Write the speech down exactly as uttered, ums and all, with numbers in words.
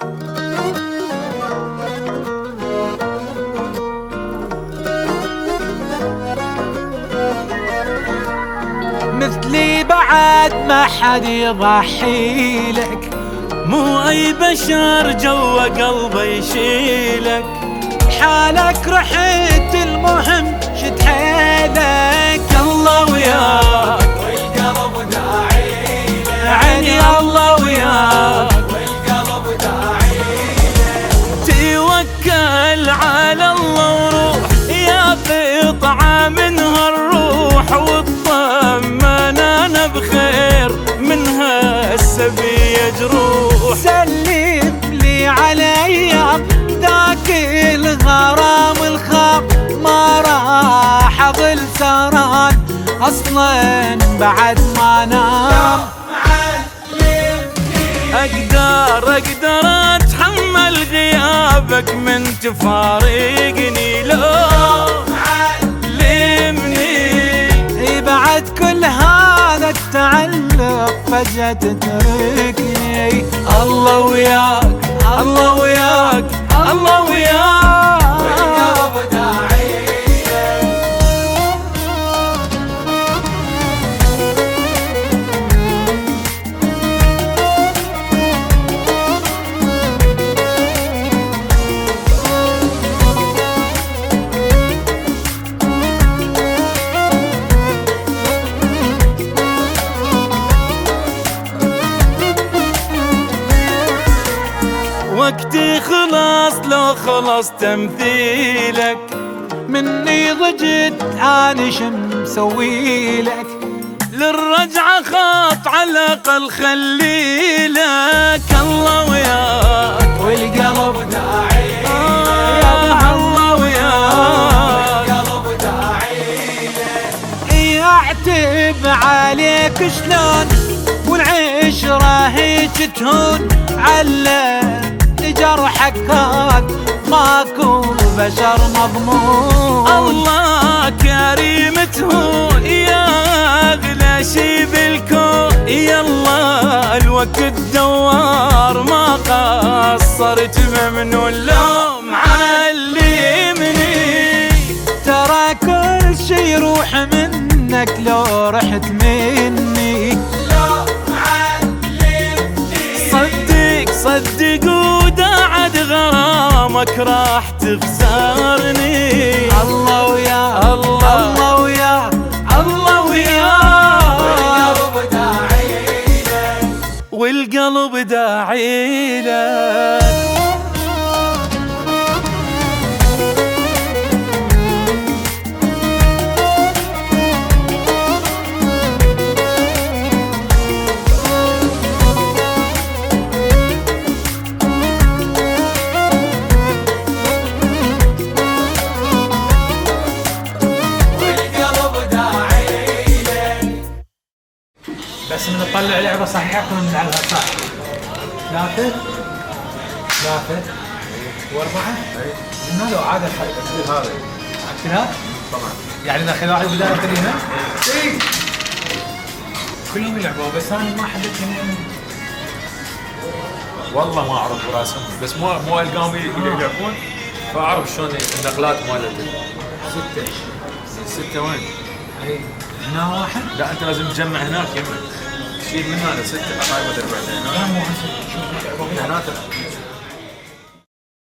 مثلي بعد ما حد يضحي لك، مو اي بشر جوا قلبه يشيلك. حالك رحت المهم شد حيلك. الله وياك والقلب داعي لك، عيني الله وياك والقلب داعي لك. توكل على الله وروح يا قطعة من هالروح، واطمن انا بخير منها السبي جروح. سلم لي على ايام ذاك الغرام الخاب، ما راح اظل سهران اصلا بعد ما نام. اقدر اقدر اتحمل غيابك من تفارقني، لو علمني بعد كل هذا التعلق فجأة تتركني. الله وياك الله وياك الله وياك والقلب داعي لك. وقتي خلاص لو خلص تمثيلك، مني ضجت انا شم مسوي لك. للرجعة خاط على الأقل خلي لك. الله وياك والقلب داعي لك، الله وياك والقلب داعي لك. يعتب عليك شلون والعشرة هيك تهون، على جرحك هاد ماكو بشر مضمون. الله كريم تهون يا اغلى شي بالكون. يا الله الوقت دوار ما قصرت، ممنون لو معلمني. ترى كل شي يروح منك لو رحت مني. صدق صدق وداعد غرامك راح تخسرني. الله وياك الله الله وياك الله وياك والقلب داعي لك، والقلب داعي لك. بس من نطلع لعبة صحيحة كنا نلعبها صح. ثلاثة ثلاثة وأربعة. قلنا له عادة الحركة هذا كذا طبعا. يعني إذا خلي واحد بداية كريمة إيه كلهم يلعبوا، بس أنا ما حبيت إني والله ما اعرف راسهم، بس مو مو القاهم يلعبون فاعرف شلون النقلات مالته. ستة ستة وين؟ اي هنا واحد. لا انت لازم تجمع هناك يمه، تشيل من هذا ستة قطع بعدين.